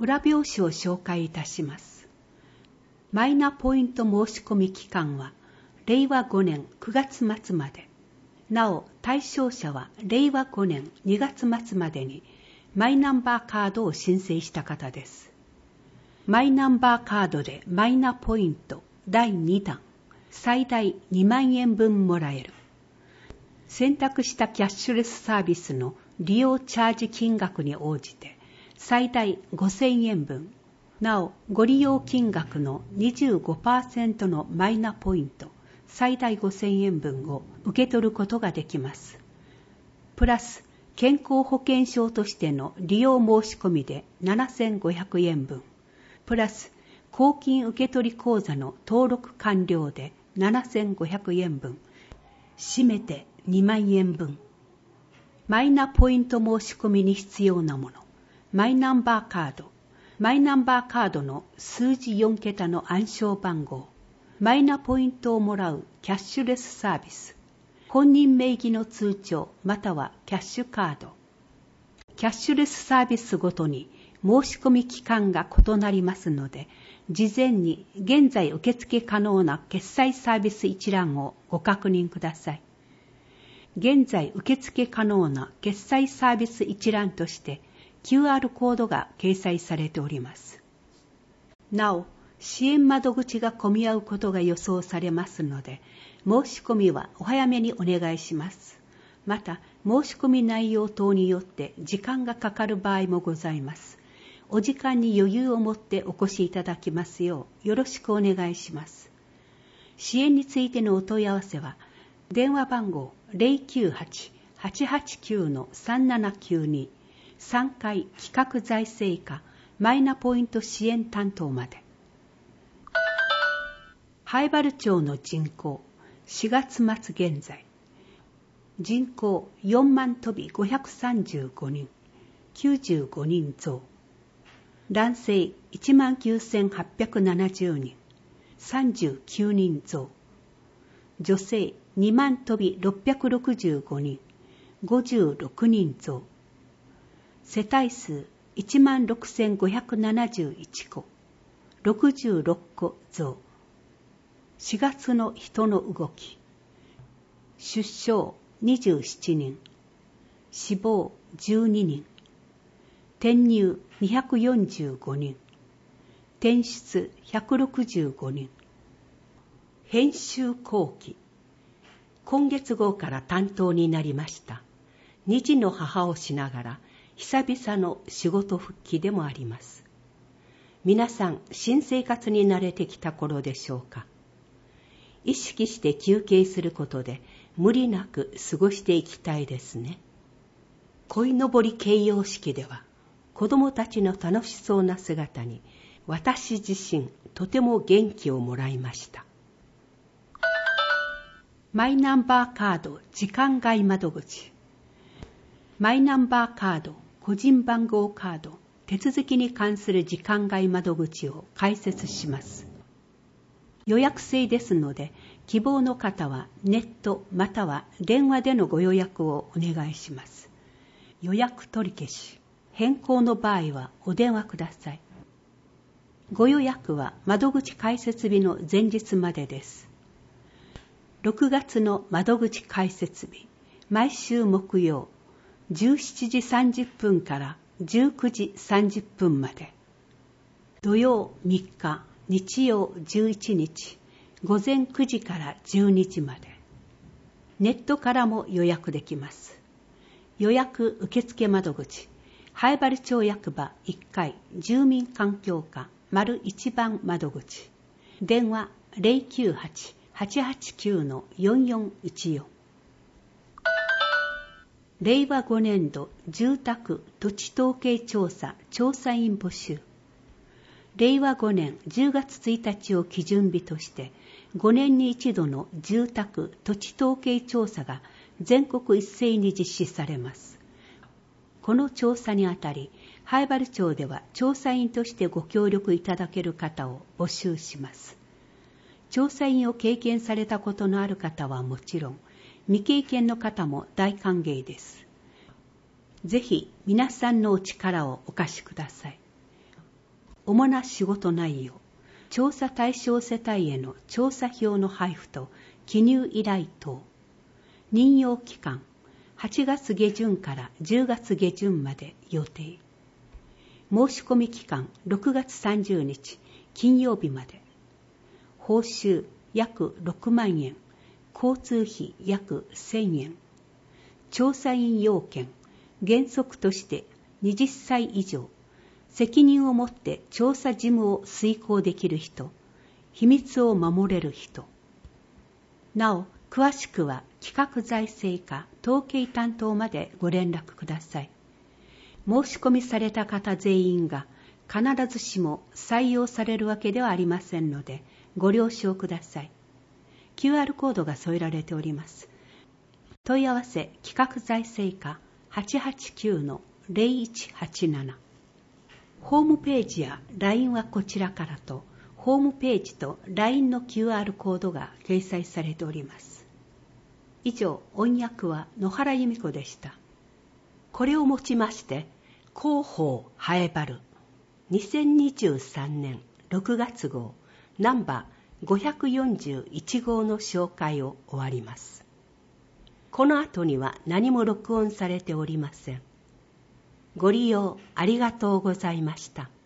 裏表紙を紹介いたします。マイナポイント申し込み期間は令和5年9月末まで。なお、対象者は令和5年2月末までにマイナンバーカードを申請した方です。マイナンバーカードでマイナポイント第2弾、最大2万円分もらえる。選択したキャッシュレスサービスの利用チャージ金額に応じて最大5000円分、なおご利用金額の 25% のマイナポイント最大5000円分を受け取ることができます。プラス健康保険証としての利用申し込みで7500円分、プラス公金受取口座の登録完了で7500円分、締めて2万円分。マイナポイント申し込みに必要なもの、マイナンバーカード、マイナンバーカードの数字4桁の暗証番号、マイナポイントをもらうキャッシュレスサービス、本人名義の通帳またはキャッシュカード。キャッシュレスサービスごとに申し込み期間が異なりますので、事前に現在受付可能な決済サービス一覧をご確認ください。現在受付可能な決済サービス一覧として QR コードが掲載されております。なお、支援窓口が混み合うことが予想されますので、申し込みはお早めにお願いします。また、申し込み内容等によって時間がかかる場合もございます。お時間に余裕を持ってお越しいただきますようよろしくお願いします。支援についてのお問い合わせは、電話番号 098-889-3792 3階企画財政課マイナポイント支援担当まで。南風原町の人口、4月末現在、人口4万飛び535人、95人増。男性19,870人、39人増。女性2万飛び665人、56人増。世帯数16,571戸、66戸増。4月の人の動き。出生27人、死亡12人。転入245人、転出165人。編集後期。今月号から担当になりました。2児の母をしながら久々の仕事復帰でもあります。皆さん新生活に慣れてきた頃でしょうか。意識して休憩することで無理なく過ごしていきたいですね。鯉のぼり掲揚式では子供たちの楽しそうな姿に私自身とても元気をもらいました。マイナンバーカード時間外窓口。マイナンバーカード、個人番号カード、手続きに関する時間外窓口を開設します。予約制ですので、希望の方はネットまたは電話でのご予約をお願いします。予約取り消し、変更の場合はお電話ください。ご予約は窓口開設日の前日までです。6月の窓口開設日、毎週木曜、17時30分から19時30分まで。土曜3日、日曜11日、午前9時から12時まで。ネットからも予約できます。予約受付窓口、南風原町役場1階住民環境課丸1番窓口。電話098-889-4414。令和5年度住宅土地統計調査調査員募集。令和5年10月1日を基準日として5年に一度の住宅土地統計調査が全国一斉に実施されます。この調査にあたり、南風原町では調査員としてご協力いただける方を募集します。調査員を経験されたことのある方はもちろん、未経験の方も大歓迎です。ぜひ皆さんのお力をお貸しください。 主な仕事内容、調査対象世帯への調査票の配布と記入依頼等。任用期間、8月下旬から10月下旬まで予定。申し込み期間、6月30日、金曜日まで。報酬、約6万円。交通費、約1000円。調査員要件、原則として20歳以上。責任を持って調査事務を遂行できる人。秘密を守れる人。なお、詳しくは企画財政課統計担当までご連絡ください。申し込みされた方全員が必ずしも採用されるわけではありませんので、ご了承ください。QR コードが添えられております。問い合わせ企画財政課 889-0187。ホームページや LINE はこちらからと、ホームページと LINE の QR コードが掲載されております。以上、音訳は野原由美子でした。これをもちまして、広報ハエバル2023年6月号ナンバー541号の紹介を終わります。この後には何も録音されておりません。ご利用ありがとうございました。